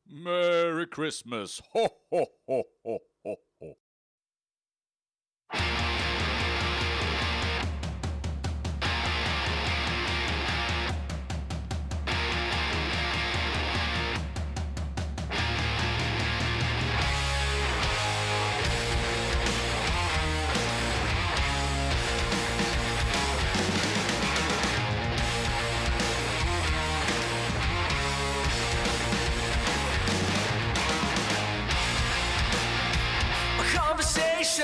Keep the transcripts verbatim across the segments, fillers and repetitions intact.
Merry Christmas. Ho, ho, ho, ho, ho, ho. Conversations,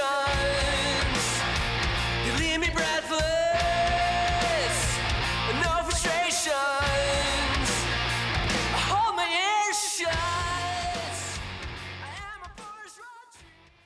you leave me breathless. No frustrations, I hold my ears shut. I am a forest run.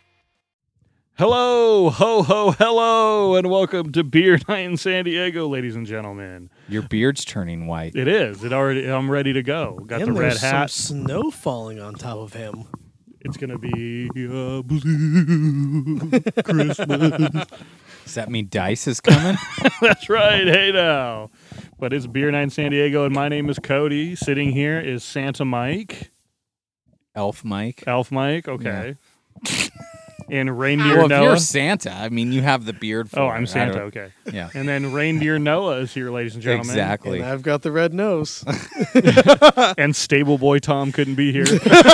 Hello, ho, ho, hello, and welcome to Beer Night in San Diego, ladies and gentlemen. Your beard's turning white. It is. It already. I'm ready to go. Got and the red there's hat. some snow falling on top of him. It's gonna be a blue Christmas. Does that mean Dice is coming? That's right. Hey now, but it's Beer Night in San Diego, and my name is Cody. Sitting here is Santa Mike, Elf Mike. Elf Mike. Okay. And Reindeer Well, if Noah. you're Santa, I mean, you have the beard for oh, it. I'm I Santa. don't- Okay. Yeah, And then Reindeer Noah is here, ladies and gentlemen. exactly. And I've got the red nose. And Stable Boy Tom couldn't be here.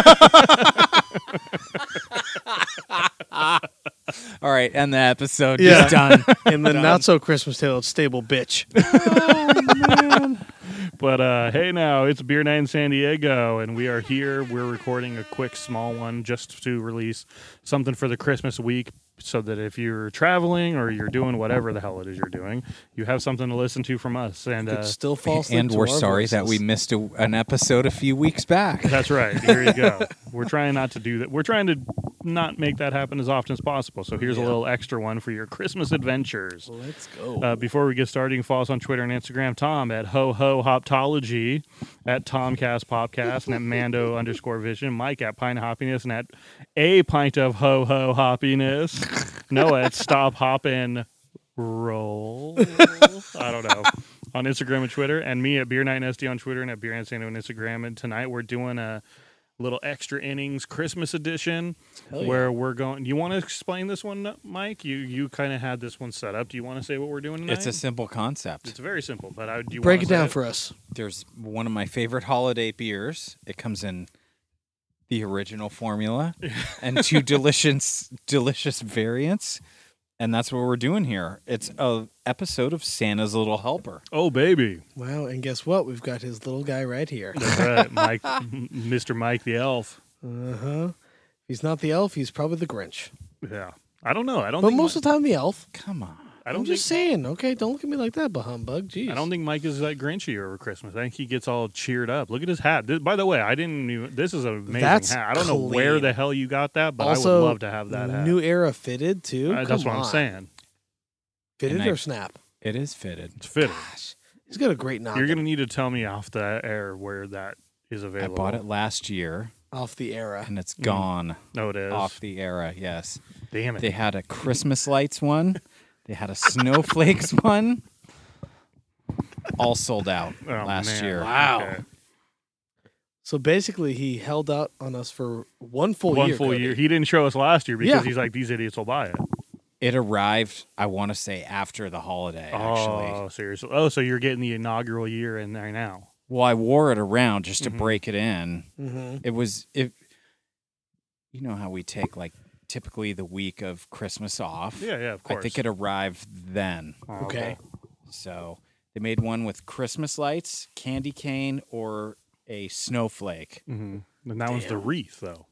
All right, end the episode. Yeah. Just done. In the not so Christmas tale, it's stable bitch. But uh, hey now, it's Beer Night in San Diego, and we are here. We're recording a quick, small one just to release something for the Christmas week so that if you're traveling or you're doing whatever the hell it is you're doing, you have something to listen to from us. And uh, Could still fall asleep And to we're our sorry that we voices. missed a, an episode a few weeks back. that's right. Here you go. We're trying not to do that. We're trying to not make that happen as often as possible. So here's a Yeah. little extra one for your Christmas adventures. Let's go. Uh, before we get started, you can follow us on Twitter and Instagram. Tom at Ho Ho Hoptology, at Tomcast Popcast, and at Mando underscore Vision. Mike at Pint of Hoppiness, and at A Pint of Ho Ho Hoppiness. Noah at Stop Hoppin' Roll. I don't know. On Instagram and Twitter, and me at Beer Night and S D on Twitter, and at Beer Night Sando on Instagram. And tonight we're doing a little extra innings Christmas edition. Hell yeah. Where we're going. Do you want to explain this one, Mike? You you kind of had this one set up. Do you want to say what we're doing tonight? It's a simple concept. It's very simple, but I, do you Break wanna it say down for us. There's one of my favorite holiday beers. It comes in the original formula and two delicious, delicious variants. And that's what we're doing here. It's a episode of Santa's Little Helper. Oh, baby. Wow, and guess what? We've got his little guy right here. That's right, Mike, Mister Mike the Elf. Uh-huh. If he's not the elf, he's probably the Grinch. Yeah, I don't know. I don't. But think most Mi- of the time, the elf. Come on. I I'm don't just think. saying, okay? Don't look at me like that, humbug. Jeez. I don't think Mike is that Grinchy over Christmas. I think he gets all cheered up. Look at his hat. This, by the way, I didn't even. This is an amazing That's hat. I don't know where clean. the hell you got that, but also, I would love to have that hat. New era fitted, too. Uh, Come that's what on. I'm saying. Fitted And I- or snap? It is fitted. It's fitted. He's got a great knob. You're gonna need to tell me off the air where that is I available. bought it last year, off the era. and it's Mm. gone No, it is. off the era. Yes. Damn it. They had a Christmas lights one. They had a snowflakes one. All sold out Oh, last man. year. Wow. Okay. So basically, he held out on us for one full One year. full Cody. year. He didn't show us last year because Yeah. he's like, these idiots will buy it. It arrived, I want to say, after the holiday, actually. Oh, seriously. Oh, so you're getting the inaugural year in there now. Well, I wore it around just to Mhm. break it in. Mm-hmm. It was, it. You know how we take, like, typically the week of Christmas off? Yeah, yeah, of I course. think it arrived then. Oh, Okay. So they made one with Christmas lights, candy cane, or a snowflake. hmm And that one's the Damn. wreath, though.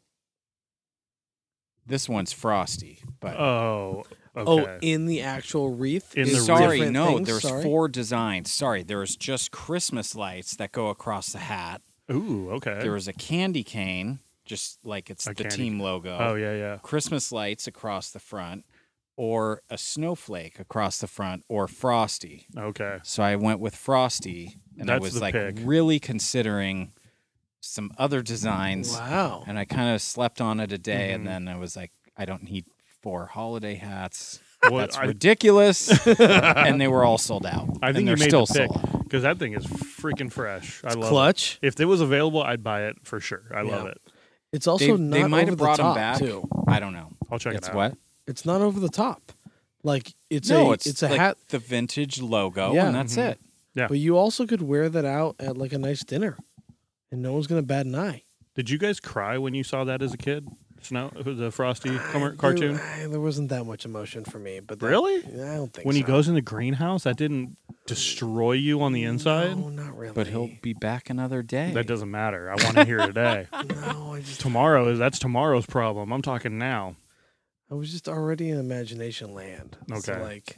This one's frosty, but Oh, okay. Oh, in the actual wreath? In is the sorry, different no, things? there's Sorry? four designs. Sorry, there's just Christmas lights that go across the hat. Ooh, okay. There was a candy cane, just like it's A the candy team logo. oh, yeah, yeah. Christmas lights across the front, or a snowflake across the front, or frosty. Okay. So I went with frosty, and I That's was the like pick. really considering some other designs. Wow. And I kind of slept on it a day, Mhm. and then I was like, I don't need four holiday hats. What, That's I, ridiculous. And they were all sold out. I think and you they're made still the pick sold out. because that thing is freaking fresh. I love Clutch. it. If it was available, I'd buy it for sure. I love Yeah. it. It's also They, not they might over have brought the them top back. too. I don't know. I'll check It's it out. what? It's not over the top. Like it's no, a it's, it's, a like hat, the vintage logo, Yeah. and that's Mhm. it. Yeah. but you also could wear that out at like a nice dinner, and no one's gonna bat an eye. Did you guys cry when you saw that as a kid? Snow, the Frosty I- com- there- cartoon. I- There, wasn't that much emotion for me, but that- Really? I don't think When so. he goes in the greenhouse, that didn't destroy you on the inside. No, not really. But he'll be back another day. That doesn't matter. I want to hear today. No, I just Tomorrow is that's tomorrow's problem. I'm talking now. I was just already in imagination land. So Okay. like,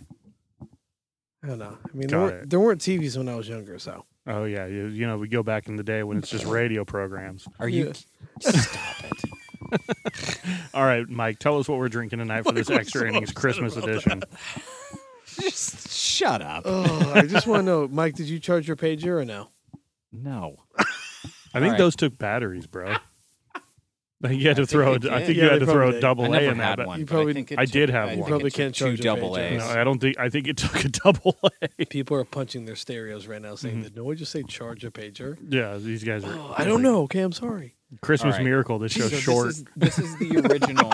I don't know. I mean, Got there weren't, it. there weren't T Vs when I was younger, so Oh yeah, you, you know we go back in the day when it's just radio programs. Are you? Stop it. All right, Mike, tell us what we're drinking tonight for this Mike was extra so innings upset Christmas about edition. Just shut up. Oh, I just want to know, Mike, did you charge your pager or no? No. I think right. those took batteries, bro. I think you had I to think throw. they A, I did. think Yeah, you had they to throw probably a did. double I A never in that. had but- one. You but probably- I, think it I took- did have I one. think You probably it took can't two charge your double pager. A's. No, I don't think. I think it took a double A. People are punching their stereos right now, saying, Mhm. "Did Noah just say charge a pager?" Yeah, these guys are. Oh, I don't know. Okay, I'm sorry. Christmas All right. Miracle. This show's So short. This is, this is the original.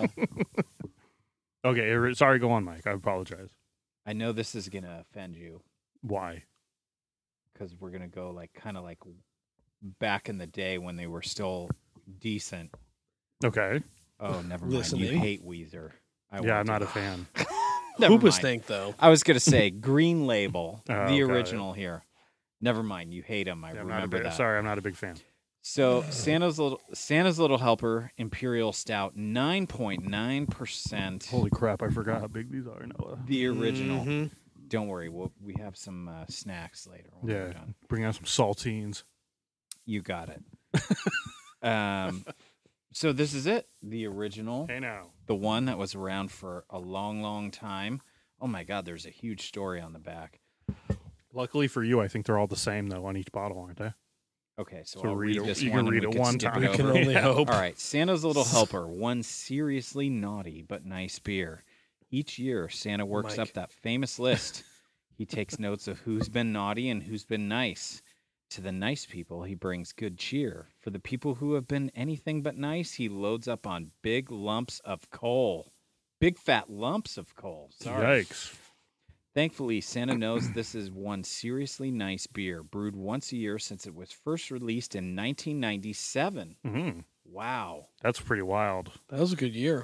Okay, er- sorry. Go on, Mike. I apologize. I know this is gonna offend you Why? because we're gonna go like kind of like back in the day when they were still decent. Okay. Oh, never mind. Listening. You hate Weezer. I Yeah, want I'm not to. a fan. Never Hoopa mind. stink though. I was gonna say Green Label, Oh, the got it. original here. Never mind. You hate him. I Yeah, I'm not a remember big, that. sorry, I'm not a big fan. So Santa's little Santa's Little Helper Imperial Stout, nine point nine percent. Holy crap! I forgot how big these are, Noah. The original. Mhm. Don't worry, we'll, we have some uh, snacks later. When we're Yeah, done. bring out some saltines. You got it. um, so this is it, the original, Hey now. the one that was around for a long, long time. Oh my God, there's a huge story on the back. Luckily for you, I think they're all the same though on each bottle, aren't they? Okay, so, So I'll read read it- this you one. can and read we it can one skip time. it We can over. only hope. All right, Santa's Little Helper, one seriously naughty but nice beer. Each year, Santa works Mike. up that famous list. He takes notes of who's been naughty and who's been nice. To the nice people, he brings good cheer. For the people who have been anything but nice, he loads up on big lumps of coal. Big fat lumps of coal. Sorry. Yikes! Thankfully, Santa knows this is one seriously nice beer, brewed once a year since it was first released in nineteen ninety-seven. hmm Wow. That's pretty wild. That was a good year.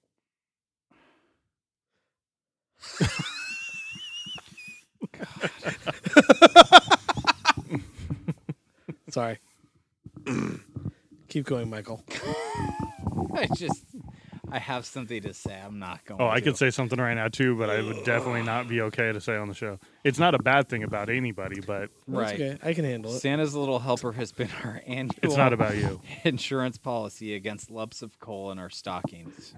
Sorry. Keep going, Michael. I just, I have something to say. I'm not going Oh, I to. could say something right now too, but I would definitely not be okay to say on the show. It's not a bad thing about anybody, but That's Right. okay. I can handle it. Santa's Little Helper has been our annual it's not about you. insurance policy against lumps of coal in our stockings.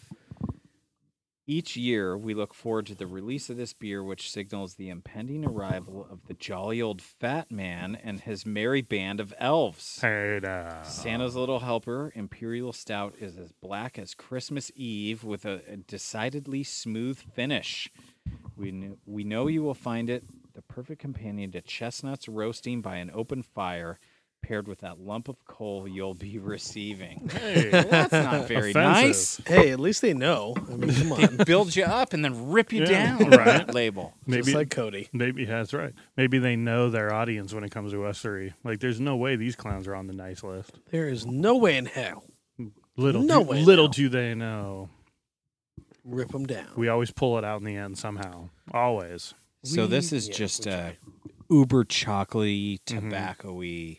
Each year, we look forward to the release of this beer, which signals the impending arrival of the jolly old fat man and his merry band of elves. Hey now. Santa's Little Helper Imperial Stout is as black as Christmas Eve with a, a decidedly smooth finish. We, kn- we know you will find it the perfect companion to chestnuts roasting by an open fire, paired with that lump of coal you'll be receiving. Hey, That's not very Offensive. nice. Hey, at least they know. I mean, come They on. build you up and then rip you Yeah, down. right. Label. maybe Just like Cody. maybe that's right. Maybe they know their audience when it comes to us three. Like, there's no way these clowns are on the nice list. There is no way in hell. Little, No do, way, little no. do they know. Rip them down. We always pull it out in the end somehow. Always. So this We- is yeah, just we uh, try. uber chocolatey, Mhm. tobacco-y.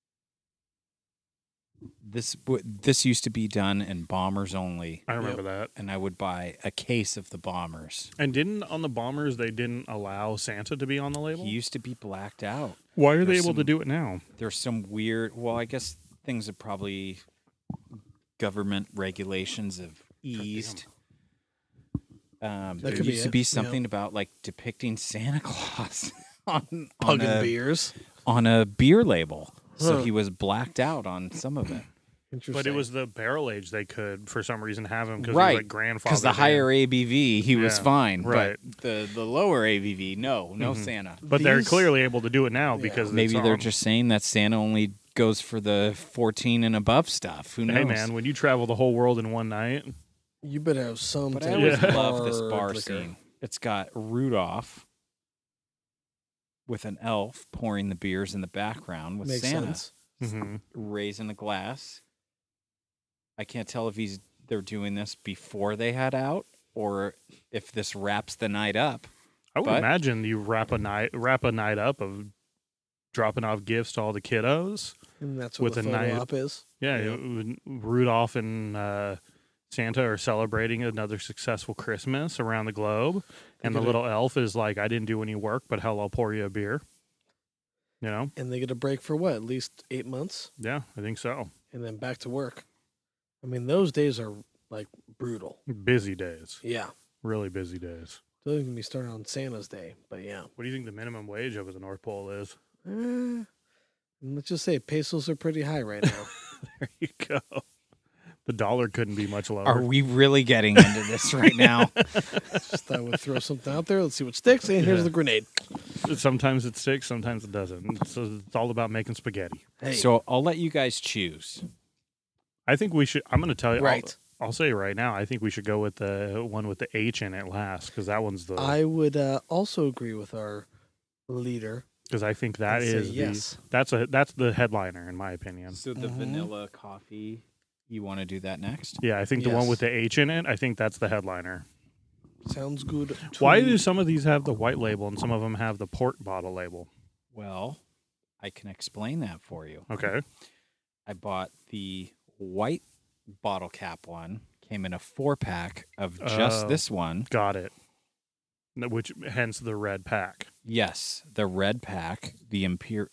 This w- this used to be done in Bombers only, I remember that. and I would buy a case of the Bombers. And didn't on the Bombers they didn't allow Santa to be on the label? He used to be blacked out. Why are they there's able to some- do it now? There's some weird. Well, I guess things have probably government regulations have eased. Um, That there could be used to it, be yeah. something about like depicting Santa Claus on on Pugging a, beers. on a beer label, so Huh. he was blacked out on some of it. Interesting. But it was the barrel age they could, for some reason, have him because Right. he was like grandfather. Because the higher A B V, he was Yeah, fine. right. But the, the lower A B V, no. No Mhm. Santa. But they're These- clearly able to do it now Yeah. because Maybe it's they're on. just saying that Santa only goes for the fourteen and above stuff. Who knows? Hey man, when you travel the whole world in one night, You better have some. But I type always of Yeah. love this hard bar liquor. scene. It's got Rudolph with an elf pouring the beers in the background with Makes Santa sense. mhm. raising a glass. I can't tell if he's they're doing this before they head out or if this wraps the night up. I would But- imagine you wrap a night wrap a night up of dropping off gifts to all the kiddos. And that's what With the a photo night- op is. Yeah, Yeah. it- Rudolph and uh, Santa are celebrating another successful Christmas around the globe, and the get a- little elf is like, "I didn't do any work, but hell, I'll pour you a beer." You know? And they get a break for what? At least eight months, Yeah, I think so. and then back to work. I mean, those days are like brutal. Busy days, Yeah. really busy days. Those can be started on Santa's Day, but yeah. What do you think the minimum wage over the North Pole is? Eh, let's just say pesos are pretty high right now. There you go. The dollar couldn't be much lower. Are we really getting into this right now? Just I would throw something out there. Let's see what sticks. And here's Yeah. the grenade. Sometimes it sticks, sometimes it doesn't. So it's all about making spaghetti. Hey, So I'll let you guys choose. I think we should. I'm going to tell you. I'll- right. I'll say right now, I think we should go with the one with the H in it last because that one's the. I would uh, also agree with our leader. Because I think that and say is the. yes. That's a that's the headliner in my opinion. So the Mhm. vanilla coffee, you want to do that next? Yeah, I think the one Yes. with the H in it. I think that's the headliner. Sounds good. to Why me. do some of these have the white label and some of them have the port bottle label? Well, I can explain that for you. Okay. I bought the white bottle cap one, came in a four pack of just Oh. this one. Got it. No, which hence the red pack. Yes, the red pack, the Imperial.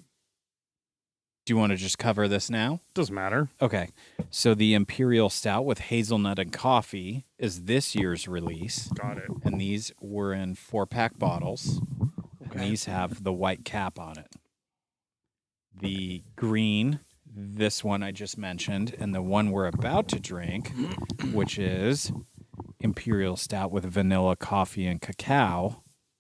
Do you want to just cover this now? Doesn't matter. Okay. So the Imperial Stout with hazelnut and coffee is this year's release. Got it. And these were in four pack bottles. And Okay. these have the white cap on it. The green, this one I just mentioned, and the one we're about to drink, which is Imperial Stout with vanilla, coffee, and cacao.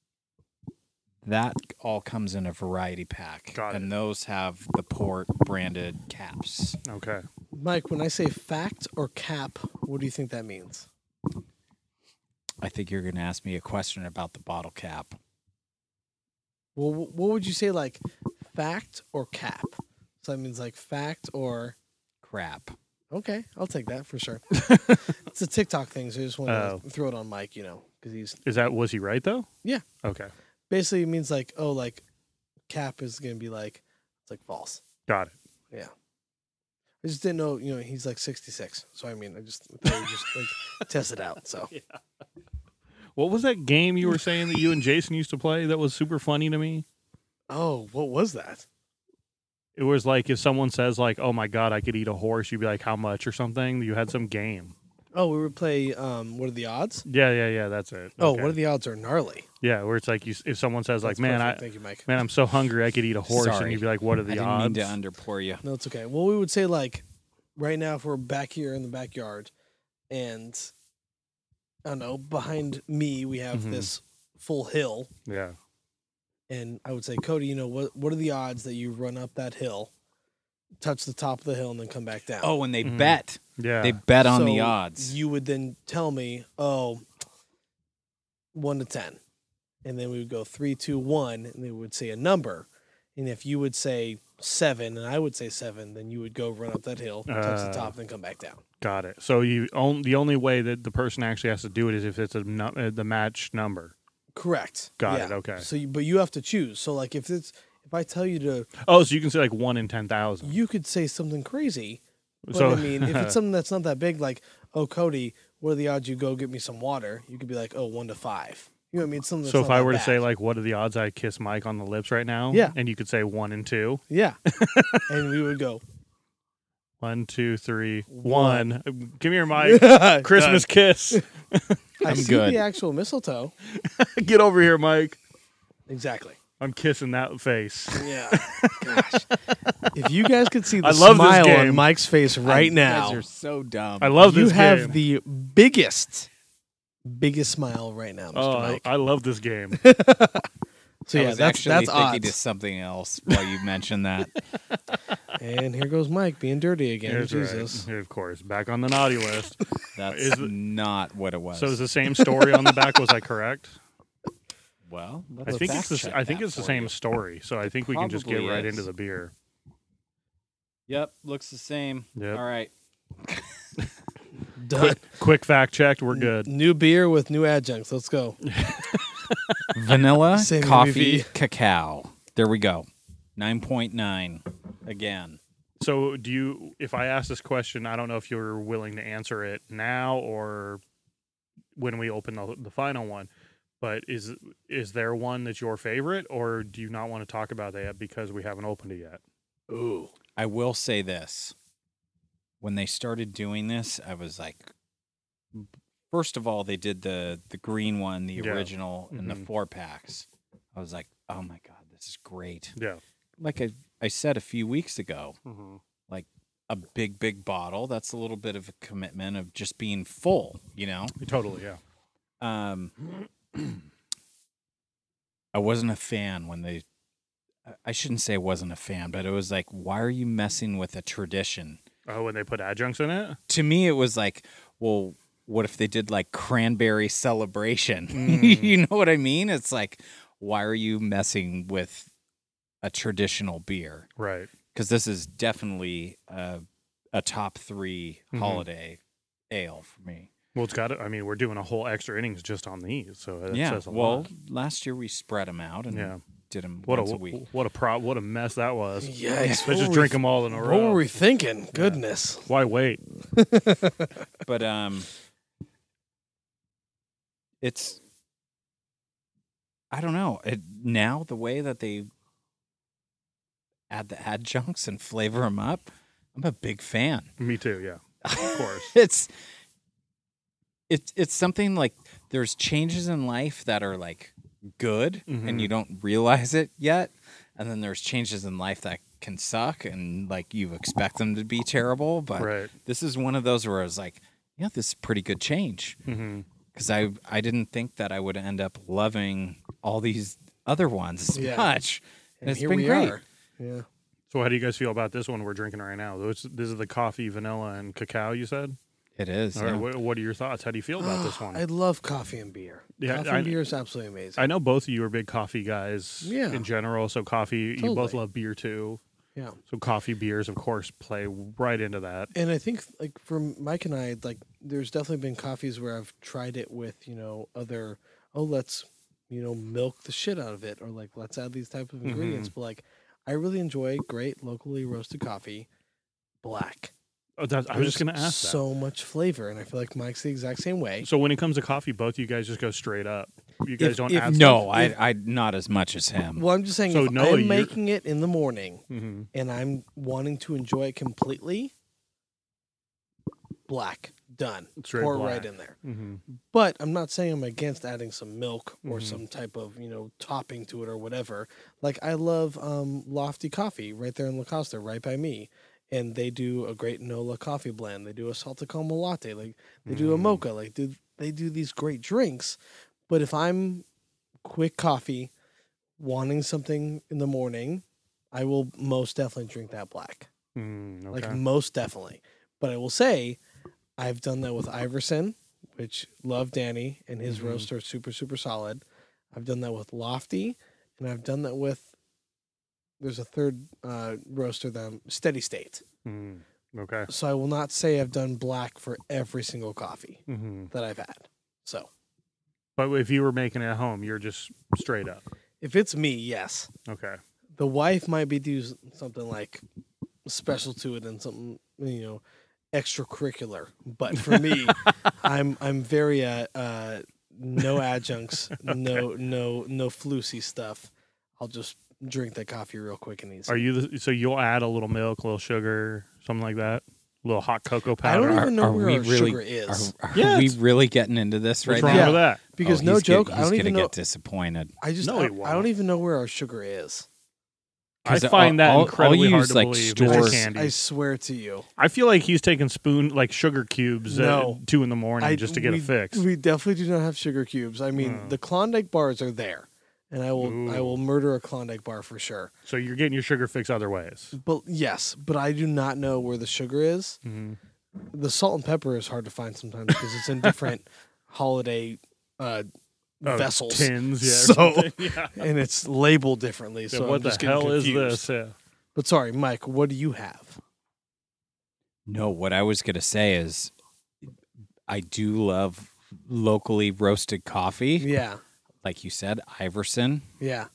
That all comes in a variety pack. Got and it. those have the port branded caps. Okay. Mike, when I say fact or cap, what do you think that means? I think you're going to ask me a question about the bottle cap. Well, wh- what would you say, like fact or cap? So that means like fact or Crap. okay, I'll take that for sure. It's a TikTok thing, so I just want to Oh. throw it on Mike, you know, because he's Is that was he right though? Yeah. Okay. basically it means like oh, like cap is gonna be like it's like false. Got it. Yeah. I just didn't know, you know, he's like sixty-six. So I mean, I just thought we just like test it out. So What was that game you were saying that you and Jason used to play that was super funny to me? oh, what was that? It was like if someone says like, "Oh my god, I could eat a horse," you'd be like, "How much?" or something. You had some game. Oh, we would play. Um, what are the odds? Yeah, yeah, yeah. That's it. Oh, Okay. what are the odds? Are gnarly. Yeah, where it's like you, if someone says like, That's "Man, perfect. I, thank you, Mike. man, I'm so hungry, I could eat a horse," Sorry. and you'd be like, "What are the I didn't odds?" mean to underpour you. No, it's okay. Well, we would say like right now if we're back here in the backyard, and I don't know, behind me we have Mhm. this full hill, yeah. and I would say, Cody, you know what? What are the odds that you run up that hill, touch the top of the hill, and then come back down? Oh, and they Mhm. bet. Yeah. They bet on the So odds. You would then tell me, oh, one to ten, and then we would go three, two, one, and they would say a number, and if you would say seven, and I would say seven, then you would go run up that hill, touch the Uh, top, and then come back down. Got it. So you on, the only way that the person actually has to do it is if it's a nu- uh, the match number. Correct. Got Yeah. it. Okay. So, you, but you have to choose. So, like, if it's if I tell you to, Oh, so you can say like one in ten thousand. you could say something crazy. But So I mean, if it's something that's not that big, like, oh, Cody, what are the odds you go get me some water? You could be like, oh, one to five. You know what I mean? Something. That's so if not I that were to bad. say like, what are the odds I kiss Mike on the lips right now? Yeah. And you could say one and two. yeah, and we would go One, two, three, One. one. Give me your mic. Christmas kiss. I I'm see good. the actual mistletoe. Get over here, Mike. Exactly. I'm kissing that face. Yeah. Gosh. If you guys could see the I love this smile game. on Mike's face right You now, guys are so dumb. I love you this have game. the biggest, biggest smile right now, Mister oh, I, Mike. I love this game. so I yeah, was that's actually that's thinking odds. to something else while you mentioned that. And here goes Mike being dirty again. That's Jesus. right. Of course, back on the naughty list. That's Is it- not what it was. So is the same story on the back? Was I correct? well, I let's think it's fact the, check I think that it's the for same you. story. So I think we can just get Probably right is. into the beer. Yep, looks the same. Yep. All right. Done. Quick, quick fact checked. We're good. New beer with new adjuncts. Let's go. Vanilla, Same coffee, A B V. cacao. There we go. nine point nine again. So do you? If I ask this question, I don't know if you're willing to answer it now or when we open the, the final one. But is is there one that's your favorite, or do you not want to talk about that because we haven't opened it yet? Ooh. I will say this. When they started doing this, I was like, first of all, they did the the green one, the Yeah. original, and the Mhm. four packs. I was like, oh my God, this is great. Yeah. Like I, I said a few weeks ago, Mm-hmm. a big, big bottle, that's a little bit of a commitment of just being full, you know? Totally. Yeah. Um, I wasn't a fan when they, I shouldn't say I wasn't a fan, but it was like, why are you messing with a tradition? Oh, when they put adjuncts in it. To me, it was like, well, what if they did like cranberry celebration? Mm. You know what I mean? It's like, why are you messing with a traditional beer? Right. Because this is definitely a, a top three Mhm. holiday ale for me. Well, it's got. to I mean, we're doing a whole extra innings just on these, so that yeah. says a Well, lot. last year we spread them out and Yeah. did them What once a, a week. what a pro what a mess that was. Yikes. Let's What just were drink we- them all in a What row. were we thinking? Goodness. Why wait? But um, it's I don't know. It, now the way that they add the adjuncts and flavor them up, I'm a big fan. Me too. Yeah. Of course. It's it's it's something like there's changes in life that are like good Mhm. and you don't realize it yet, and then there's changes in life that can suck and like you expect them to be terrible, but Right. this is one of those where I was like, yeah, this is a pretty good change. Mm-hmm. Because I I didn't think that I would end up loving all these other ones as Yeah. much. And, And it's here been we great. are. Yeah. So how do you guys feel about this one we're drinking right now? Those, this is the coffee, vanilla, and cacao. You said. It is. All right. yeah. What, what are your thoughts? How do you feel about this one? I love coffee and beer. Yeah, coffee I- and beer is absolutely amazing. I know both of you are big coffee guys. Yeah. In general, so coffee. You both Totally. love beer too. yeah. So coffee, beers, of course, play right into that. And I think, like, for Mike and I, like, there's definitely been coffees where I've tried it with, you know, other, oh, let's, you know, milk the shit out of it, or like, let's add these type of Mm-hmm. ingredients. But, like, I really enjoy great locally roasted coffee, black. Oh, that, I was just There's going to ask so much flavor, and I feel like Mike's the exact same way. that. So when it comes to coffee, both you guys just go straight up. You guys If- don't if- add No, If- I I not as much as him. Well, I'm just saying, So, if Noah, I'm you're- making it in the morning Mm-hmm. and I'm wanting to enjoy it completely, black, done. Straight Pour black. right in there. Mm-hmm. But I'm not saying I'm against adding some milk or Mhm. some type of, you know, topping to it or whatever. Like, I love um, Lofty Coffee right there in La Costa, right by me. And they do a great Nola coffee blend. They do a salted caramel latte. Like, they do a Mm. mocha. Like, do, they do these great drinks. But if I'm quick coffee, wanting something in the morning, I will most definitely drink that black. Mm, okay. Like, most definitely. But I will say, I've done that with Iverson, which love Danny, and his Mhm. roaster is super, super solid. I've done that with Lofty, and I've done that with, there's a third uh, roaster, that Steady State. Mm, okay. So I will not say I've done black for every single coffee Mm-hmm. that I've had. So But if you were making it at home, you're just straight up. if it's me, yes. Okay. The wife might be do something like special to it and something, you know, extracurricular. But for me, I'm I'm very uh, uh no adjuncts, no no no floosy stuff. I'll just drink that coffee real quick and easy. Are you the, so you'll add a little milk, a little sugar, something like that? little hot cocoa I powder. don't Are- even know are where we our really- sugar is. Are, are Yeah, we it's- really getting into this What's right wrong now? Yeah. with that? Because Oh, no he's joke, get- I he's don't gonna even know. get disappointed. I just No, I, he I don't won't. even know where our sugar is. I 'Cause find that I'll- I'll incredibly hard use, to like, believe. stores- Mister I, Candy. I swear to you. I feel like he's taking spoon like sugar cubes No. at two in the morning I, just to get we, a fix. We definitely do not have sugar cubes. I mean, Oh. the Klondike bars are there, and I will I Ooh. will murder a Klondike bar for sure. So you're getting your sugar fix other ways. But yes, but I do not know where the sugar is. Mhm. The salt and pepper is hard to find sometimes because it's in different holiday uh, Oh, vessels, tins, yeah. or So- something. yeah. and it's labeled differently. Yeah, So what I'm the just getting hell is confused. this? Yeah. But sorry, Mike, what do you have? No, what I was gonna say is, I do love locally roasted coffee. Yeah, Like you said, Iverson, yeah,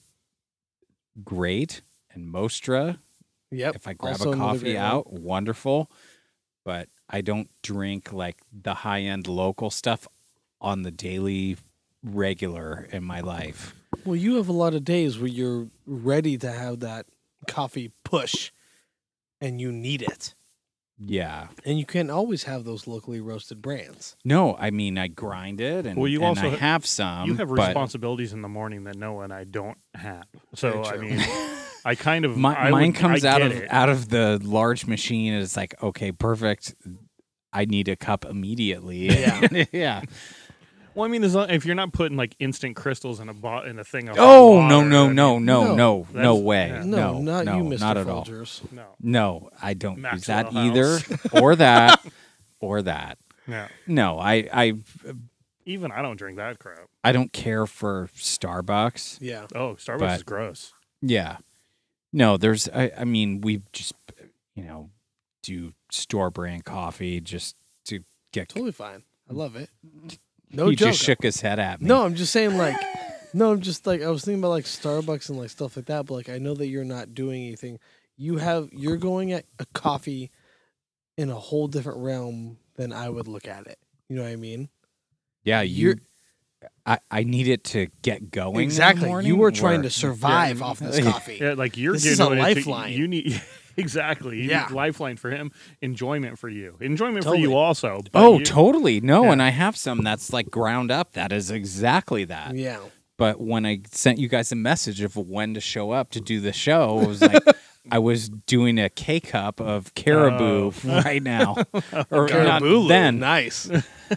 great, and Mostra. yep. If I grab Also a another coffee great one. out, wonderful. But I don't drink like the high end local stuff on the daily regular in my life. Well, you have a lot of days where you're ready to have that coffee push, and you need it, Yeah. and you can't always have those locally roasted brands. No, I mean I grind it and, Well, you and also I ha- have some. you have but responsibilities in the morning that no one I don't have. So Very I true. mean, I kind of My, I mine would- comes I out get of it. out of the large machine and it's like, okay, perfect. I need a cup immediately. Yeah. yeah. Well, I mean, as long, if you're not putting like instant crystals in a bo- in a thing of Oh water, no no I mean, no no No. no no That's- way. yeah. No, No, not no, you, Mister not at all. Folgers. no, No, I don't use Maxwell that House. either, or that, or that. no. No, I, I, Even I don't drink that crap. I don't care for Starbucks. Yeah, Oh, Starbucks But- is gross. Yeah, no, there's. I, I mean, we just, you know, do store brand coffee just to get. totally fine. I love it. No he joke. just shook his head at me. No, I'm just saying, like, no, I'm just like, I was thinking about like Starbucks and like stuff like that, but like, I know that you're not doing anything. You have, you're going at a coffee in a whole different realm than I would look at it. You know what I mean? yeah, you. You're- I, I need it to get going. in the Exactly. morning, You were trying where- to survive Yeah. off this coffee. Yeah, like you're This getting is a it to- lifeline. you need exactly. You Yeah. need lifeline for him. Enjoyment for you. Enjoyment for Totally. you also. but Oh, you- totally. No, Yeah. and I have some that's like ground up. That is exactly that. Yeah. But when I sent you guys a message of when to show up to do the show, it was like I was doing a K cup of caribou Oh. right now, or not Caribou. then. Nice.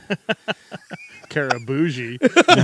Carabougie.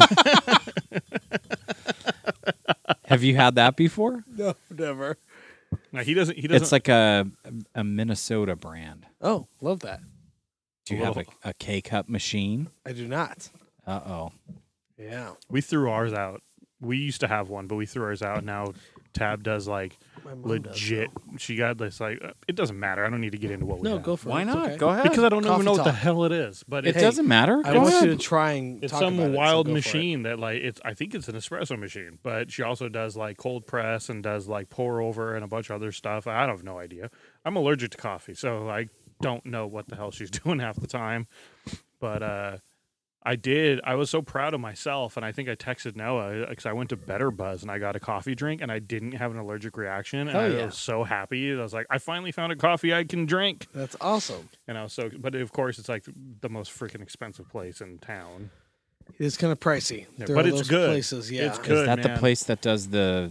Have you had that before? No, never. No, he doesn't. He doesn't. It's like a a Minnesota brand. Oh, love that. Do you have a, a K cup machine? I do not. Uh oh. Yeah. we threw ours out. We used to have one, but we threw ours out. Now Tab does like My mom does, legit. She got this like. uh, It doesn't matter. I don't need to get into what we No, have. go for Why it. It's not? okay. Go ahead. because I don't Coffee even know what the talk. hell it is. But It it's, doesn't matter. I Go want ahead. you to try and it's talk some about it, so wild go for it. machine that like it's. I think it's an espresso machine, but she also does like cold press and does like pour over and a bunch of other stuff. I have no idea. I'm allergic to coffee, so I don't know what the hell she's doing half the time. But uh, I did. I was so proud of myself, and I think I texted Noah because I went to Better Buzz and I got a coffee drink, and I didn't have an allergic reaction, and Hell I yeah. was so happy. I was like, I finally found a coffee I can drink, That's awesome. and I was so. But of course, it's like the most freaking expensive place in town. It is kind of pricey. Yeah, There but are it's those good. Places, yeah. It's good. Is that the man. place that does the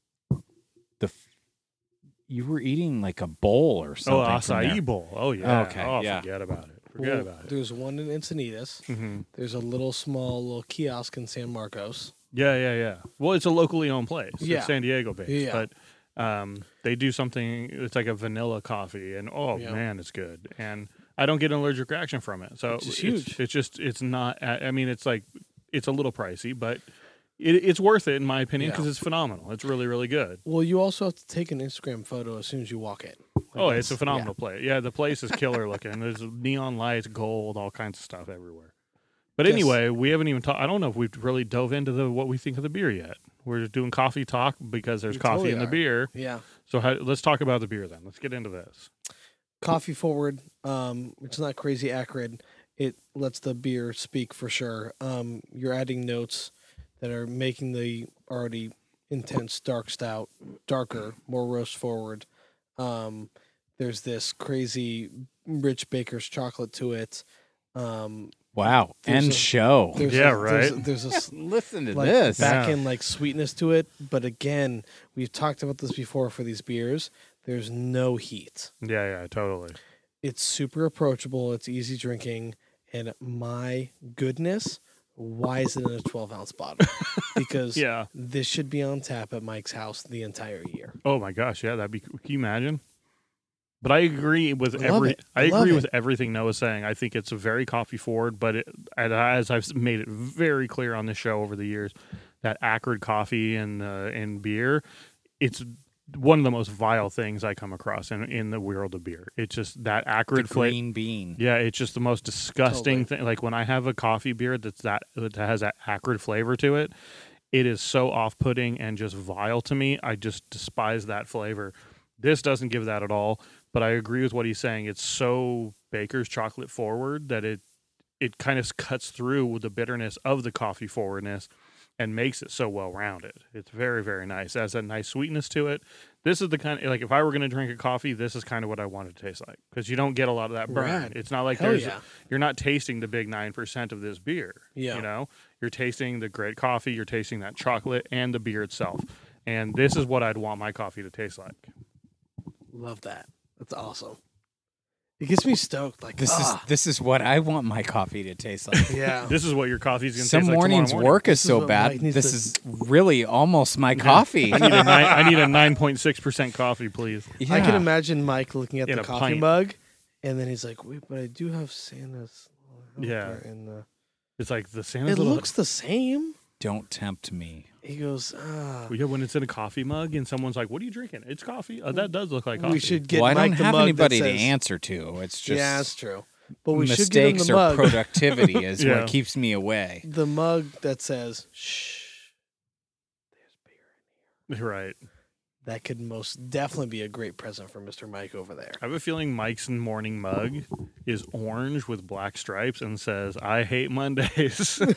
the? f- You were eating like a bowl or Oh, something. from there. acai bowl. Oh yeah. Okay, Oh, yeah. forget about it. Forget Well, about it. There's one in Encinitas. hmm There's a little small little kiosk in San Marcos. Yeah, yeah, yeah. Well, it's a locally owned place. Yeah. It's San Diego based, Yeah. but um, they do something. It's like a vanilla coffee, and oh Yeah. man, it's good. And I don't get an allergic reaction from it, so Which is it's, huge. it's just it's not. I I mean, it's like it's a little pricey, but it, it's worth it in my opinion Yeah. because it's phenomenal. It's really, really good. Well, you also have to take an Instagram photo as soon as you walk in. Like Oh, that's- it's a phenomenal place. Yeah, the place is killer looking. There's neon lights, gold, all kinds of stuff everywhere. But Yes. anyway, we haven't even talked. I don't know if we've really dove into the what we think of the beer yet. We're just doing coffee talk because there's We coffee totally in the are. beer. Yeah. So how, let's talk about the beer then. Let's get into this. Coffee forward. Um, it's not crazy acrid. It lets the beer speak for sure. Um, you're adding notes that are making the already intense dark stout darker, more roast forward. Um, there's this crazy rich baker's chocolate to it. Um, Wow. There's And a- show. there's Yeah, a, right. There's a, there's a s- Listen to like this. back Yeah. in like sweetness to it, but again, we've talked about this before for these beers. There's no heat. Yeah, yeah, totally. It's super approachable. It's easy drinking, and my goodness, why is it in a twelve ounce bottle? Because Yeah. this should be on tap at Mike's house the entire year. Oh my gosh, yeah, that'd be. Can you imagine? But I agree with Love every. it. I Love agree it. with everything Noah's saying. I think it's a very coffee forward, but it, and as I've made it very clear on the show over the years, that acrid coffee and uh, and beer, it's one of the most vile things I come across in in the world of beer. It's just that The acrid flavor. green bean. Yeah, it's just the most disgusting Totally. thing. Like when I have a coffee beer that's that that has that acrid flavor to it, it is so off-putting and just vile to me. I just despise that flavor. This doesn't give that at all, but I agree with what he's saying. It's so Baker's chocolate forward that it it kind of cuts through with the bitterness of the coffee forwardness and makes it so well rounded. It's very, very nice. It has a nice sweetness to it. This is the kind of, like, if I were going to drink a coffee, this is kind of what I want it to taste like, because you don't get a lot of that burn. Rad. It's not like Hell there's yeah. you're not tasting the big nine percent of this beer. Yeah. You know, you're tasting the great coffee, you're tasting that chocolate and the beer itself. And this is what I'd want my coffee to taste like. Love that. That's awesome. It gets me stoked. Like This ah, is this is what I want my coffee to taste like. yeah. This is what your coffee's going to Some taste like tomorrow mornings morning. work is This is so what bad. Mike needs This to- is really almost my coffee. I need a nine, I need a nine point six percent coffee, please. I can Yeah. imagine Mike looking at In the a coffee pint. mug, and then he's like, "Wait, but I do have Santa's." Yeah. And the, It's like the Santa's it little, looks the same. Don't tempt me. He goes, "Ah, yeah, when it's in a coffee mug and someone's like, "What are you drinking?" It's coffee. Uh, that does look like coffee. we should get Well, I Mike don't the have mug anybody that to says, answer to. It's just yeah, that's true. But we should get him mistakes the or mug. productivity is Yeah. what keeps me away. the mug that says, "Shh, there's beer." Right. That could most definitely be a great present for Mister Mike over there. I have a feeling Mike's morning mug is orange with black stripes and says, "I hate Mondays." And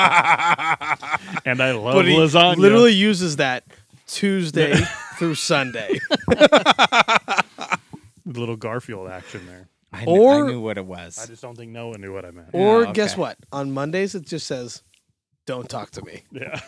I love But he lasagna. literally uses that Tuesday through Sunday. Little Garfield action there. I, kn- Or- I knew what it I was. just don't think Noah knew what I meant. Or Oh, guess okay. what? On Mondays, it just says, "Don't talk to me." Yeah.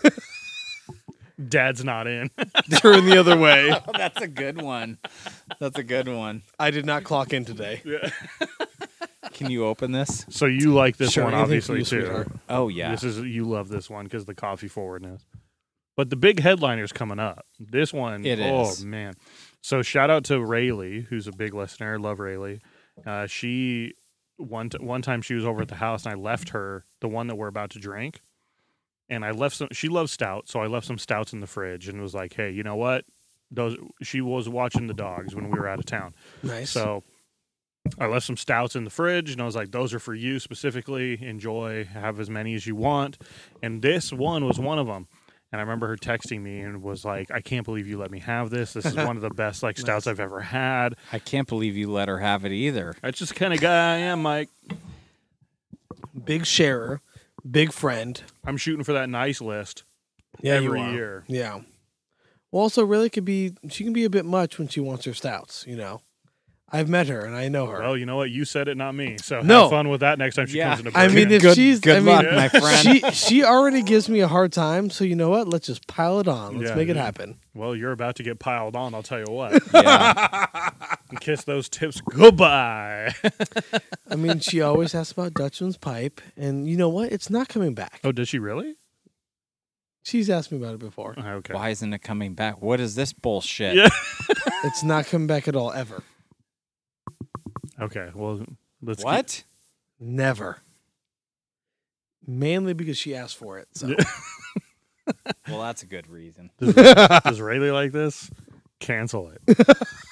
Dad's not in. Turn the other way. Oh, that's a good one. That's a good one. I did not clock in today. Can you open this? So you like this Sure, one, anything for obviously, you, too. sweetheart. Oh yeah. This is you love this one because the coffee forwardness. But the big headliner's coming up. This one, It oh is. man! So shout out to Rayleigh, who's a big listener. Love Rayleigh. Uh, she one t- one time she was over at the house and I left her the one that we're about to drink, and I left some. She loves stout, so I left some stouts in the fridge and was like, "Hey, you know what? Those." She was watching the dogs when we were out of town, Nice. so I left some stouts in the fridge, and I was like, "Those are for you specifically. Enjoy. Have as many as you want." And this one was one of them. And I remember her texting me and was like, "I can't believe you let me have this. This is one of the best like stouts I've ever had." I can't believe you let her have it either. That's just the kind of guy I am, Mike. Big sharer, big friend. I'm shooting for that nice list Yeah, you every are. year. Yeah. Well, also, really could be, she can be a bit much when she wants her stouts, you know. I've met her and I know her. Well, you know what? You said it, not me. So No. have fun with that next time she Yeah. comes into I mean, if Good- she's, good I luck, mean, my friend. She, she already gives me a hard time. So, you know what? Let's just pile it on. Let's Yeah, make it yeah. happen. Well, you're about to get piled on, I'll tell you what. Yeah. And kiss those tips goodbye. I mean, she always asks about Dutchman's pipe. And you know what? It's not coming back. Oh, does she really? She's asked me about it before. Okay. Why isn't it coming back? What is this bullshit? Yeah. It's not coming back at all, ever. Okay. Well, let's keep- What? Never. Mainly because she asked for it. So. Well, that's a good reason. Does, does Rayleigh like this? Cancel it.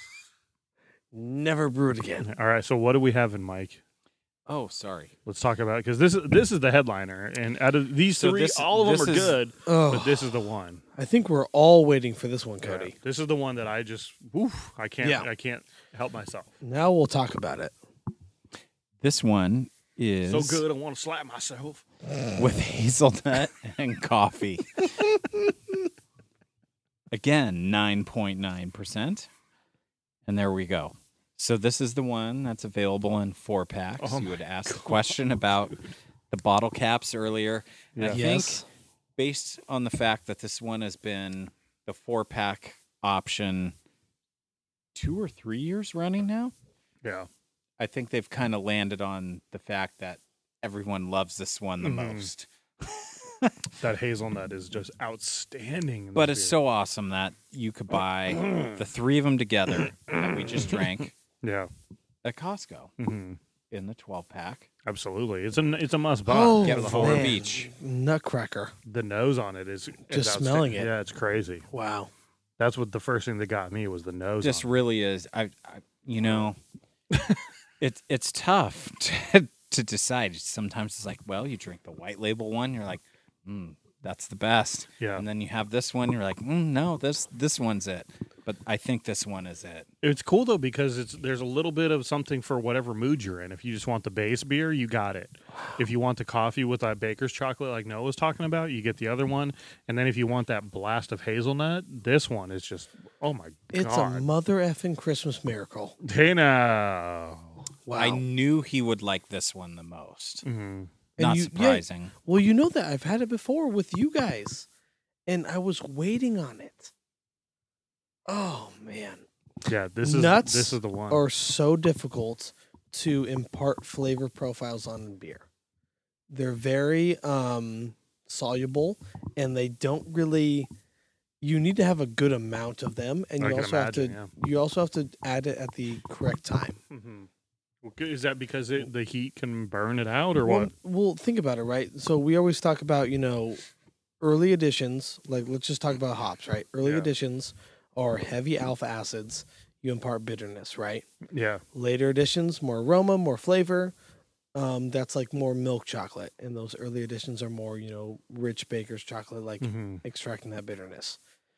Never brew it again. All right. So what do we have in Mike? Oh, sorry. Let's talk about it because this is this is the headliner, and out of these So three, this- all of them this are is- good, Oh, but this is the one. I think we're all waiting for this one, Cody. Yeah. This is the one that I just, oof, I can't, Yeah. I can't help myself. Now we'll talk about it. This one is So good, I want to slap myself. with hazelnut and coffee. Again, nine point nine percent. And there we go. So this is the one that's available in four packs. Oh you my would ask the question about the bottle caps earlier. And I Yeah. think Yes. based on the fact that this one has been the four pack option two or three years running now, Yeah. I think they've kind of landed on the fact that everyone loves this one the Mhm. most. That hazelnut is just outstanding. in But this it's beer. so awesome that you could buy the three of them together that we just drank Yeah. at Costco hmm in the twelve pack. Absolutely. It's a it's a must buy. Oh, Get for the four whole- of man. each. Nutcracker. The nose on it is is Just outsta- smelling it. Yeah, it's crazy. Wow. That's what the first thing that got me was the nose. Just on it. really is. I, I you know, it's it's tough to to decide. Sometimes it's like, well, you drink the white label one, you're like, mm, that's the best. Yeah. And then you have this one, you're like, mm, no, this this one's it. But I think this one is it. It's cool though because it's there's a little bit of something for whatever mood you're in. If you just want the base beer, you got it. If you want the coffee with that baker's chocolate like Noah was talking about, you get the other one. And then if you want that blast of hazelnut, this one is just oh my It's god. a mother effing Christmas miracle. Hey now. Wow. I knew he would like this one the most. hmm And Not you- yeah, surprising. well, you know that I've had it before with you guys, and I was waiting on it. Oh man, Yeah, this is Nuts this is the one. are so difficult to impart flavor profiles on in beer. They're very um, soluble, and they don't really. You need to have a good amount of them, and I you can also imagine, have to. yeah. You also have to add it at the correct time. hmm Is that because it, the heat can burn it out, or well, what? well, think about it, right? So we always talk about, you know, early additions. Like, let's just talk about hops, right? Early Yeah. additions are heavy alpha acids. You impart bitterness, right? Yeah, Later additions, more aroma, more flavor. Um, that's like more milk chocolate, and those early additions are more, you know, rich baker's chocolate, like hmm extracting that bitterness.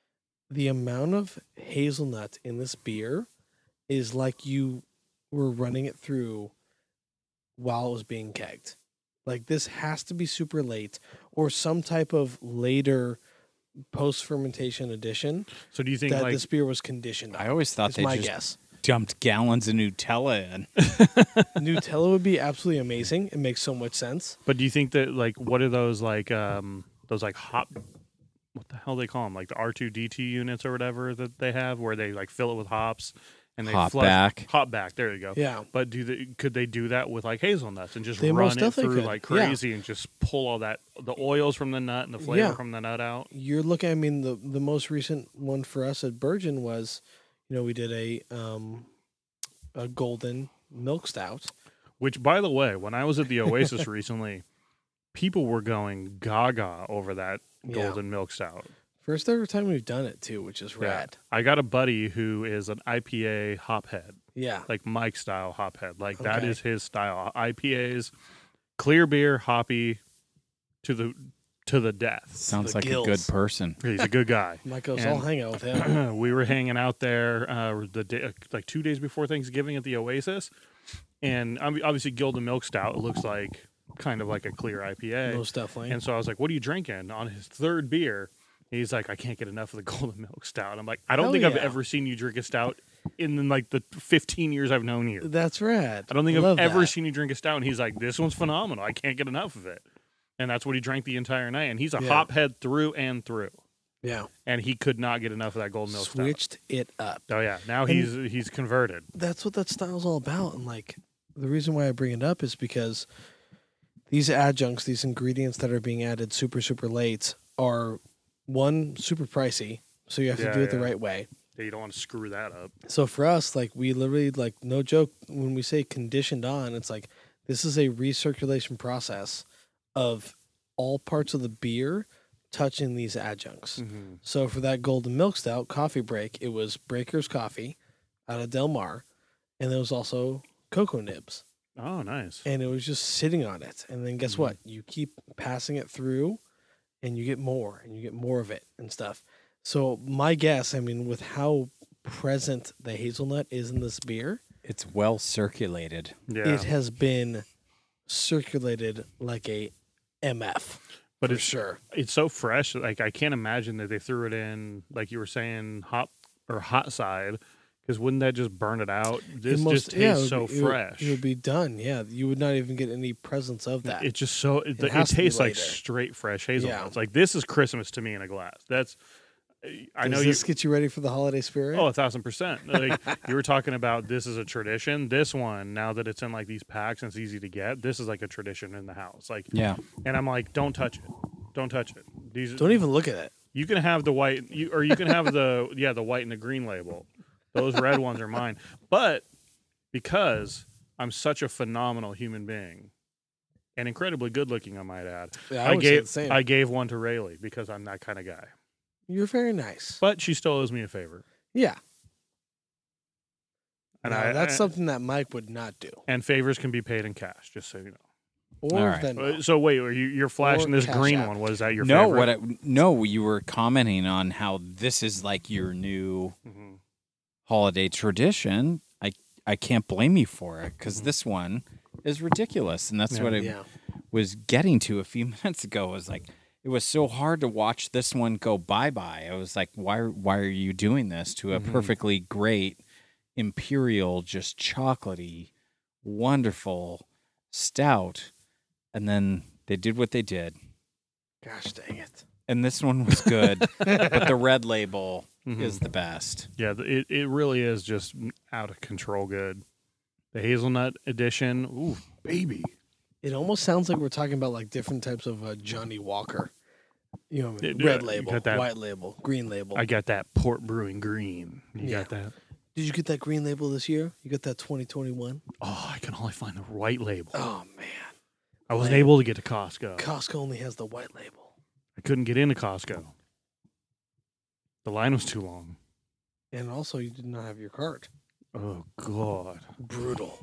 The amount of hazelnut in this beer is like you were running it through while it was being kegged. Like, this has to be super late or some type of later post fermentation addition So do you think that like this beer was conditioned on. I always thought That's they my just guess. dumped gallons of Nutella in. Nutella would be absolutely amazing. It makes so much sense. But do you think that like what are those like um those like hop what the hell they call them like the R two D two units or whatever that they have where they like fill it with hops and they Hop flush back. hop back there you go. Yeah. But do they could they do that with like hazelnuts and just They run most it definitely through could. like Yeah. crazy and just pull all that the oils from the nut and the flavor Yeah. from the nut out? You're looking, I mean, the, the most recent one for us at Virgin was, you know, we did a um a golden milk stout. Which by the way, when I was at the Oasis recently, people were going gaga over that Yeah. golden milk stout. First ever time we've done it too, which is Yeah. rad. I got a buddy who is an I P A hophead. Yeah. Like Mike style hophead. Like that Okay. is his style. I P As, clear beer, hoppy to the to the death. Sounds The like a gills. good person. He's a good guy. Mike goes, And- I'll hang out with him. We were hanging out there uh, the day, like two days before Thanksgiving at the Oasis, and ob- obviously Gildan Milk Stout looks like kind of like a clear I P A. Most definitely. And so I was like, "What are you drinking?" On his third beer, he's like, "I can't get enough of the Golden Milk Stout." I'm like, "I don't Hell think I've yeah. ever seen you drink a stout in like the fifteen years I've known you. That's rad. I don't think Love I've ever that. seen you drink a stout." And he's like, "This one's phenomenal. I can't get enough of it." And that's what he drank the entire night. And he's a Yeah. hop head through and through. Yeah. And he could not get enough of that Golden Milk Switched it up. Stout. Oh yeah, now And- he's he's converted. That's what that style's all about. And like the reason why I bring it up is because these adjuncts, these ingredients that are being added super, super late are one, super pricey. So you have Yeah, to do it the yeah. right way. Yeah, you don't want to screw that up. So for us, like we literally, like no joke, when we say conditioned on, it's like this is a recirculation process of all parts of the beer touching these adjuncts. Mm-hmm. So for that golden milk stout coffee break, it was Breaker's Coffee out of Del Mar, and there was also cocoa nibs, Oh, nice. and it was just sitting on it. And then guess Mhm. what? You keep passing it through, and you get more, and you get more of it and stuff. So my guess, I mean, with how present the hazelnut is in this beer, It's well circulated. Yeah, it has been circulated like a M F but for it's sure. it's so fresh. Like I can't imagine that they threw it in, like you were saying, hot or hot side, Because wouldn't that just burn it out? This It most- just tastes yeah, it would so be- it would- fresh. It would be done. Yeah, you would not even get any presence of that. It just so it, It it, has to be tastes like later. straight fresh hazelnuts. Yeah. Like this is Christmas to me in a glass. That's I Does know you. this get you ready for the holiday spirit? Oh, a thousand percent. Like you were talking about, this is a tradition. This one, now that it's in like these packs and it's easy to get, this is like a tradition in the house. Like, Yeah. and I'm like, don't touch it, don't touch it. These Don't even look at it. You can have the white, you, or you can have the yeah the white and the green label. Those red ones are mine. But because I'm such a phenomenal human being and incredibly good looking, I might add, Yeah, I, I, would say gave the same. I gave one to Rayleigh because I'm that kind of guy. You're very nice. But she still owes me a favor. Yeah. And Now, I, that's I- something that Mike would not do. and favors can be paid in cash, just so you know. Or All right. Venmo. Uh, So wait, are you, you're flashing Or this Cash green App. one? Was that your no, favorite? what? I, no, you were commenting on how this is like your new Mhm. holiday tradition. I I can't blame you for it because Mhm. this one is ridiculous, and that's Yeah. what I Yeah. was getting to a few minutes ago. Was like it was so hard to watch this one go bye bye. I was like, why why are you doing this to a Mhm. perfectly great imperial, just chocolatey, wonderful stout, and then they did what they did, Gosh dang it. and this one was good, but the red label Mhm. is the best. Yeah, th- it, it really is just out of control good. The hazelnut edition, ooh, baby. It almost sounds like we're talking about like different types of uh, Johnny Walker. You know, Yeah, red you label, got that- white label, green label. I got that Port Brewing Green. You Yeah. got that? Did you get that green label this year? You got that twenty twenty-one? Oh, I can only find the white label. Oh man, I wasn't man. able to get to Costco. Costco only has the white label. I couldn't get into Costco. The line was too long. And also, you did not have your card. Oh God! Brutal.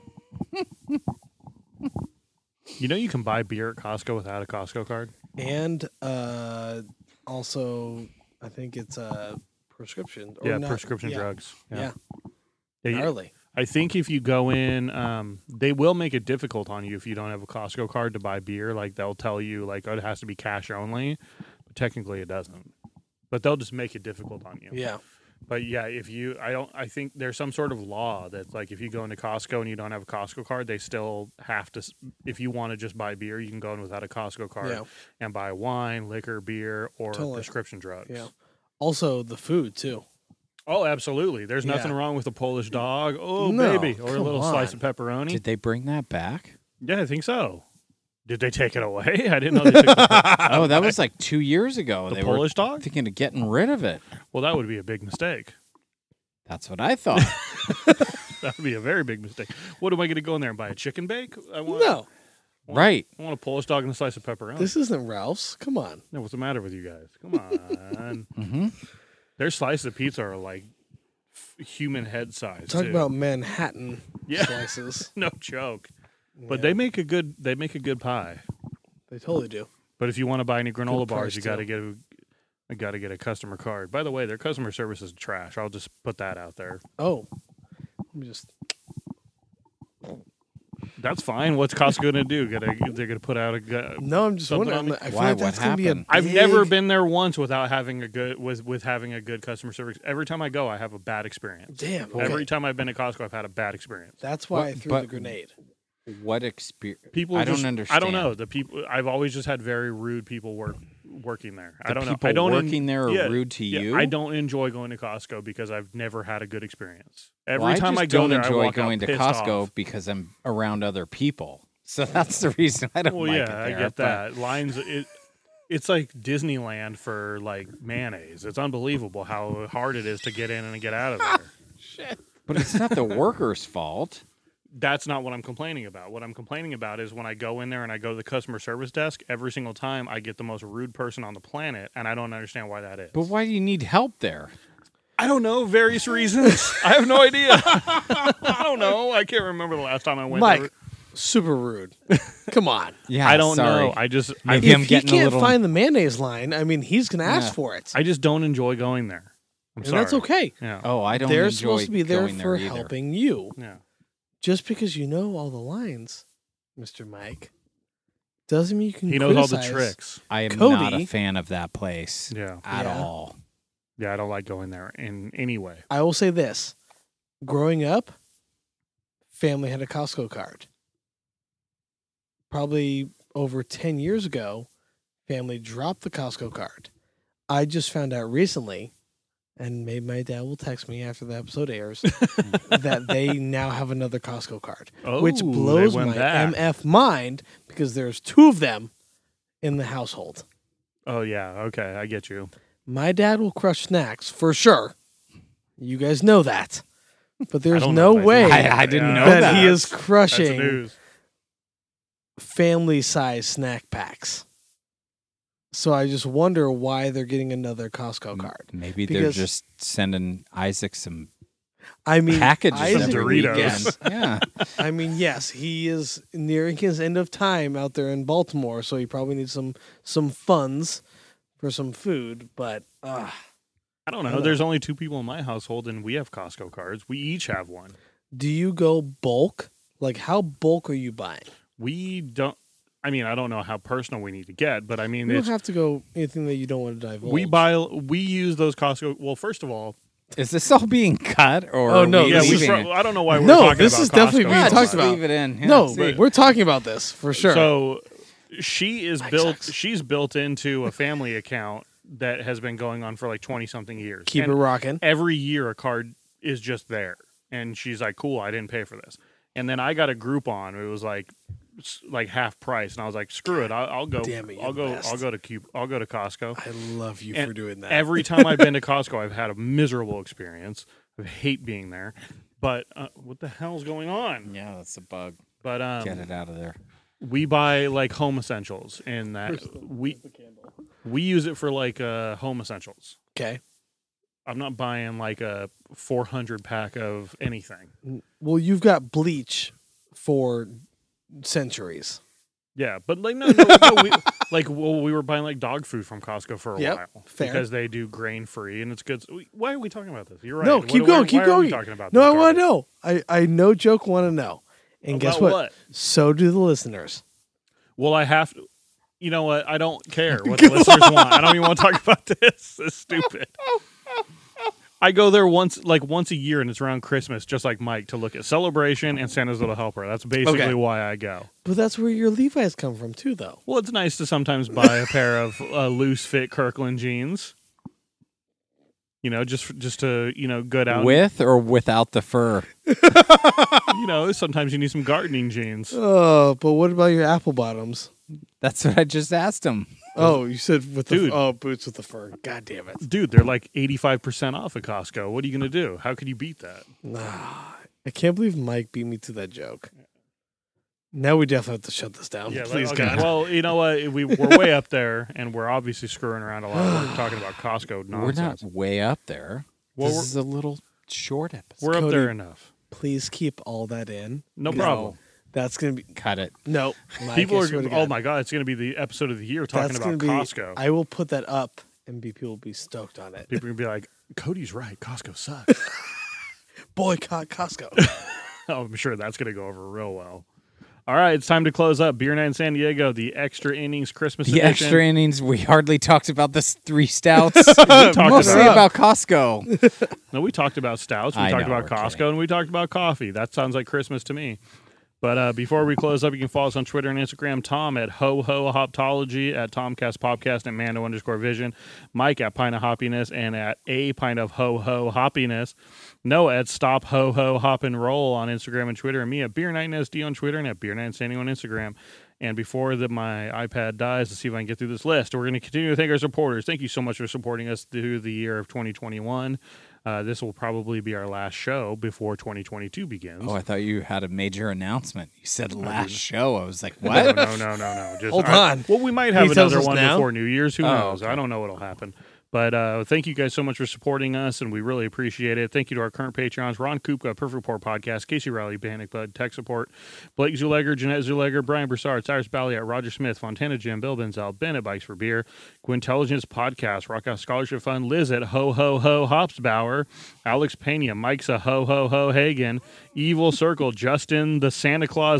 You know you can buy beer at Costco without a Costco card. And uh, also, I think it's a prescription. Or Yeah, not- prescription yeah, drugs. Yeah, Yeah, you- gnarly. I think if you go in, um, they will make it difficult on you if you don't have a Costco card to buy beer. Like they'll tell you, like, oh, it has to be cash only, but technically it doesn't. But they'll just make it difficult on you. Yeah. But yeah, if you, I don't, I think there's some sort of law that's like if you go into Costco and you don't have a Costco card, they still have to. s- If you want to just buy beer, you can go in without a Costco card Yeah. and buy wine, liquor, beer, or Totally. prescription drugs. Yeah. Also, the food too. Oh, absolutely. There's nothing Yeah. wong with a Polish dog. Oh, No, baby, or a come little slice on. of pepperoni. Did they bring that back? Yeah, I think so. Did they take it away? I didn't know they took the, Oh, that was like two years ago. the they Polish were dog. thinking of getting rid of it. Well, that would be a big mistake. That's what I thought. That would be a very big mistake. What am I going to go in there and buy a chicken bake? I want, No, Right. I want a Polish dog and a slice of pepperoni. this isn't Ralph's. Come on. No, what's the matter with you guys? Come on. Mm-hmm. Their slices of pizza are like f- human head size. Talk too. about Manhattan Yeah. slices. No joke. But Yeah, they make a good. They make a good pie. they totally do. But if you want to buy any granola Good bars, price, you got to too. get a. I got to get a customer card. By the way, their customer service is trash. I'll just put that out there. Oh, let me just. That's fine. What's Costco going to do? Gonna, they're going to put out a. gu- No, I'm just Something wondering. on me? I feel Why? like What that's gonna be a. happened? I've never big- been there once without having a good with with having a good customer service. Every time I go, I have a bad experience. Damn. Okay. Every time I've been to Costco, I've had a bad experience. That's why What- I threw but- the grenade. What experience? People, I don't just- understand. I don't know the people. I've always just had very rude people work working there. I The don't know. people I don't en- working there are yeah, rude to yeah, you? I don't enjoy going to Costco because I've never had a good experience. Every Well, time I, I, just go don't there, enjoy I walk going out to pissed Costco off. because I'm around other people. So that's the reason I don't Well, like yeah, it there. I get but- that. Lines. It, it's like Disneyland for like mayonnaise. It's unbelievable how hard it is to get in and get out of there. But it's not the workers' fault. That's not what I'm complaining about. What I'm complaining about is when I go in there and I go to the customer service desk, every single time I get the most rude person on the planet, and I don't understand why that is. But why do you need help there? I don't know, various reasons. I have no idea. I don't know. I can't remember the last time I went Mike, there. super rude. Come on. Yeah, I don't sorry. know. I just I, Maybe if I'm he getting a can't little- find the mayonnaise line, I mean, he's gonna ask Yeah. for it, I just don't enjoy going there. I'm and sorry. that's okay. Yeah. Oh, I don't They're enjoy supposed to be there going for there either. helping you. Yeah. Just because you know all the lines, Mister Mike, doesn't mean you can. He knows all the criticize- tricks. I am not Cody- a fan of that place Yeah. at Yeah. all. Yeah, I don't like going there in any way. I will say this: growing up, family had a Costco card. Probably over ten years ago, family dropped the Costco card. I just found out recently, and maybe my dad will text me after the episode airs, that they now have another Costco card, Oh, which they blows went my back. M F mind because there's two of them in the household. Oh yeah, okay, I get you. My dad will crush snacks for sure. You guys know that. But there's don't no know if I way do. I- I didn't know that, that. he is That's the crushing news. family-size snack packs. So I just wonder why they're getting another Costco card. Maybe they're Because- just sending Isaac some I mean, packages Isaac- every Doritos. weekend. Yeah. I mean, yes, he is nearing his end of time out there in Baltimore, so he probably needs some some funds for some food. But uh, I don't know. I don't There's only two people in my household, and we have Costco cards. We each have one. do you go bulk? Like, how bulk are you buying? We don't. I mean, I don't know how personal we need to get, but I mean, You it's, don't have to go anything that you don't want to divulge. we buy. We use those Costco. Well, first of all, Is this all being cut or Oh, are no, we yeah, this we. is- leaving Pro- it? I don't know why we're No, talking this about is definitely Costco. being Yeah, talked just about. leave it in. Yeah, no, see. we're talking about this for sure. So she is Mike built. sucks. She's built into a family account that has been going on for like twenty something years. Keep And it rocking. every year a card is just there, and she's like, "Cool, I didn't pay for this." And then I got a Groupon. It was like s- like half price, and I was like, "Screw it, I'll, I'll go. Damn it, you're I'll the go. best. I'll go to Cube. I'll go to Costco." I love you And for doing that. Every time I've been to Costco, I've had a miserable experience. I hate being there. But uh, what the hell's going on? Yeah, that's a bug. But um, Get it out of there. we buy like home essentials, and that we we use it for like uh, home essentials. Okay. I'm not buying like a four hundred pack of anything. Well, you've got bleach for centuries. Yeah, but like no, no, no we, like well, we were buying like dog food from Costco for a Yep, while fair. because they do grain free and it's good. We- Why are we talking about this? You're right. No, What- keep why- going, keep why Are we going. talking about No, this I want garbage? to know. I, I no joke want to know. And guess About what? So do the listeners. Well, I have to. You know what? I don't care what the listeners want. I don't even want to talk about this. It's stupid. I go there once, like once a year, and it's around Christmas, just like Mike, to look at Celebration and Santa's Little Helper. That's basically Okay. why I go. But that's where your Levi's come from too, though. Well, it's nice to sometimes buy a pair of uh, loose fit Kirkland jeans. You know, just just to you know, good out. With or without the fur? You know, sometimes you need some gardening jeans. Oh, but what about your apple bottoms? That's what I just asked him. Oh, you said with the Dude. oh boots with the fur. God damn it! Dude, they're like eighty-five percent off at Costco. What are you going to do? How could you beat that? Nah, I can't believe Mike beat me to that joke. Now we definitely have to shut this down. Yeah, Please, okay. God. Well, you know what? We, we're way up there, and we're obviously screwing around a lot. We're talking about Costco nonsense. We're not way up there. Well, this we're- is a little short episode. We're up Cody. there enough. Please keep all that in. No No. problem. That's gonna be Cut it. no. Mike, People I are. swear to Oh God. my god! It's going to be the episode of the year talking That's about gonna be, Costco. I will put that up, and be, people will be stoked on it. People are going to be like, "Cody's right. Costco sucks." Boycott Costco. Oh, I'm sure that's going to go over real well. All right, it's time to close up. Beer Night in San Diego, the extra innings Christmas The edition. extra innings. We hardly talked about this three stouts. talked Mostly about- about Costco. No, we talked about stouts. We I talked know, about we're Costco, kidding. and we talked about coffee. That sounds like Christmas to me. But uh, before we close up, you can follow us on Twitter and Instagram. Tom at Ho Ho Hoptology, at Tomcast Popcast, at Mando underscore Vision. Mike at Pint of Hoppiness, and at A Pint of Ho Ho Hoppiness. Noah at Stop Ho Ho Hop and Roll on Instagram and Twitter. And me at Beer Night and S D on Twitter and at Beer Night and Sandy on Instagram. And before the, my iPad dies, to see if I can get through this list, we're going to continue to thank our supporters. Thank you so much for supporting us through the year of twenty twenty-one. Uh, this will probably be our last show before twenty twenty-two begins. Oh, I thought you had a major announcement. You said last show. I was like, no, what? no, no, no, no. Just, Hold I- on. Well, we might have He tells another us one now? before New Year's. Who Oh, knows? okay. I don't know what'll happen. But uh, thank you guys so much for supporting us, and we really appreciate it. Thank you to our current Patreons, Ron Kupka, Perfect Report Podcast, Casey Riley, Panic Bud, Tech Support, Blake Zuleger, Jeanette Zuleger, Brian Broussard, Cyrus Balliet, Roger Smith, Fontana Jim, Bill Benzel, Ben at Bikes for Beer, Quintelligence Podcast, Rockhouse Scholarship Fund, Liz at Ho Ho Ho Hopsbauer, Alex Pena, Mike's a Ho Ho Ho Hagen, Evil Circle, Justin the Santa Claus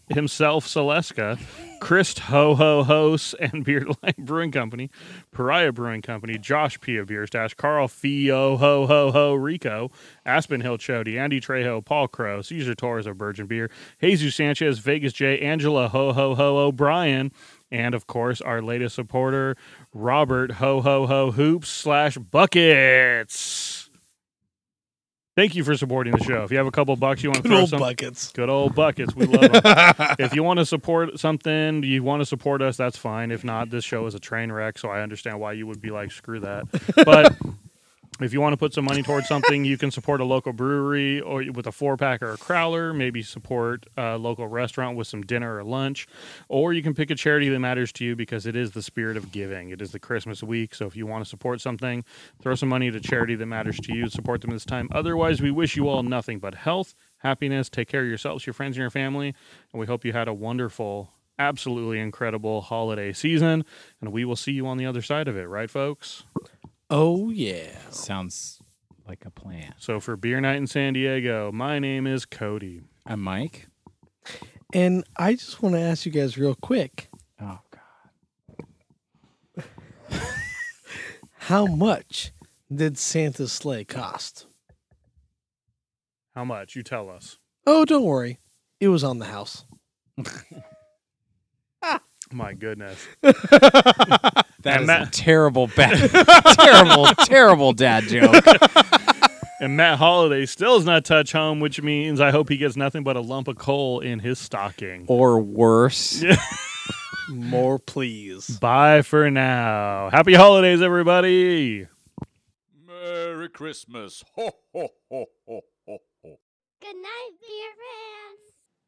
himself, Celeska, Chris Ho Ho Hos and Beard Light Brewing Company, Pariah Brewing Company, Josh Pia Beer Stash, Carl Fio Ho Ho Ho Rico, Aspen Hill Chody, Andy Trejo, Paul Crow, Caesar Torres of Virgin Beer, Jesus Sanchez, Vegas J, Angela Ho Ho Ho O'Brien, and of course our latest supporter, Robert Ho Ho Ho Hoops slash Buckets. Thank you for supporting the show. If you have a couple bucks you want to Good throw old some buckets. good old buckets, we love them. If you want to support something, you want to support us, that's fine. If not, this show is a train wreck, so I understand why you would be like, screw that. But if you want to put some money towards something, you can support a local brewery or with a four pack or a crowler. Maybe support a local restaurant with some dinner or lunch, or you can pick a charity that matters to you because it is the spirit of giving. It is the Christmas week, so if you want to support something, throw some money at a charity that matters to you. Support them this time. Otherwise, we wish you all nothing but health, happiness. Take care of yourselves, your friends, and your family, and we hope you had a wonderful, absolutely incredible holiday season. And we will see you on the other side of it, right, folks? Oh, yeah. Sounds like a plan. So for Beer Night in San Diego, my name is Cody. I'm Mike. And I just want to ask you guys real quick, Oh, God. how much did Santa's sleigh cost? How much? You tell us. Oh, don't worry. It was on the house. My goodness. That And is Matt- a terrible, bad, terrible, terrible dad joke. And Matt Holliday still does not touch home, which means I hope he gets nothing but a lump of coal in his stocking. Or worse. More, please. Bye for now. Happy holidays, everybody. Merry Christmas. Ho, ho, ho, ho, ho, ho. Good night, beer fans.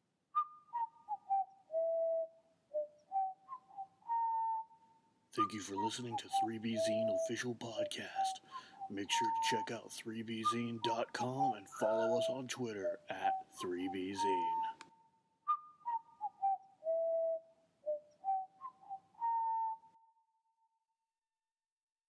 Thank you for listening to three B Zine Official Podcast. Make sure to check out three b zine dot com and follow us on Twitter at three b zine.